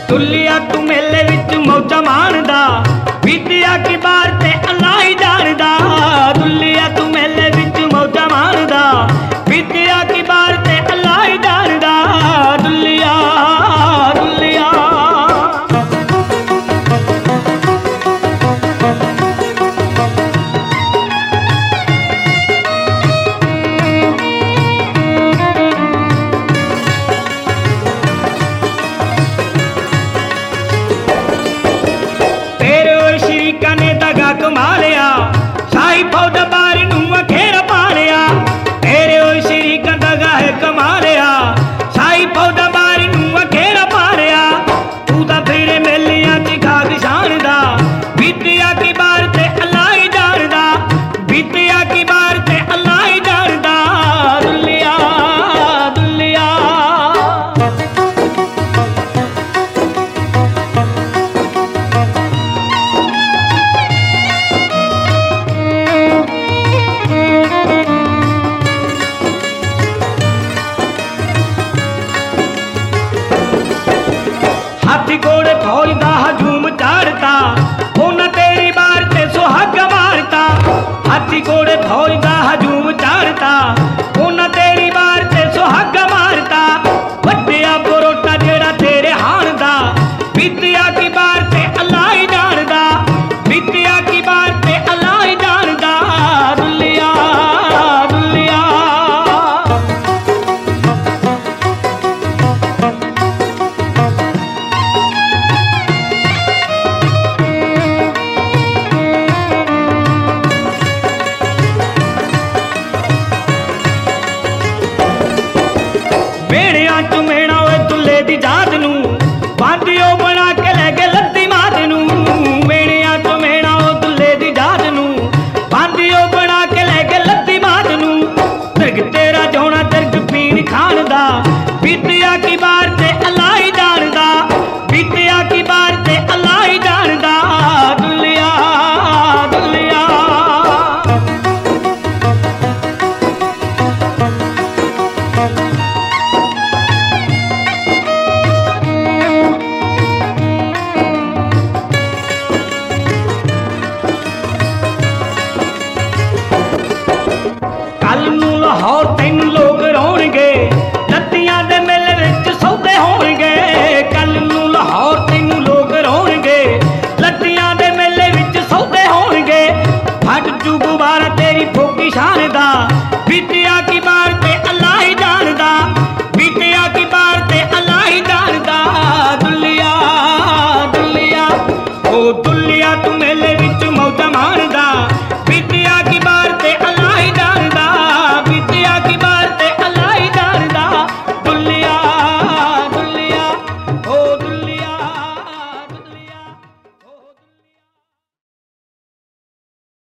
दुलिया तू मेले विच मौजा माणदा, बीतिया की बार ते अल्लाह ही जानदा। दुलिया तू मेले विच मौजा माणदा, बीतिया की बार ते अल्लाह ही जानदा। दुलिया दुलिया कमालिया शाही फौज बारी नूं अखेर पालिया। तेरे ओ शरीका दगा है कमालिया, शाही फौज बारी नूं अखेर पालिया। तू तां फिरे मेलियां च खाक शानदा, बीतिया की बार ते अल्लाह ही जानदा। बीतिया की बार ते अल्लाह ही जानदा। दुलिया दुलिया हाथी घोड़े फौज दा हजूम चाड़ता, उन्हें तेरी बार ते सुहाग मारता। हाथी घोड़े फौज दा हजूम चाड़ता, उन्हें तेरी बार ते सुहाग मारता। वड्डिया बरोटा जेड़ा तेरे हाण दा, बीतिया की बार ते अल्लाह ही जानदा। बीतिया की बार ते अल्लाह ही जानदा। दुलिया दुलिया मेड़िया चुमेड़ा ओए दुल्ले दी जात नूं, बांधियो बना के ले गए लत्ती मात नूं। मेड़िया चुमेड़ा ओ दुल्ले दी जात नूं, बांधियो बना के ले गए लत्ती मात नूं। तिरग तेरा जोना तिरग पीण खान दा, बीतिया की बार ते अल्लाह ही जानदा। बीतिया की बार ते अल्लाह ही जानदा। दुलिया दुलिया कल नूं लाहौर तैनूं लोग रोणगे, लत्तियां दे मेले विच सौदे होणगे। कल नूं लाहौर तैनूं लोग रोणगे, लत्तियां दे मेले विच सौदे होणगे। फट जू गुबारा तेरी फोकी शान दा,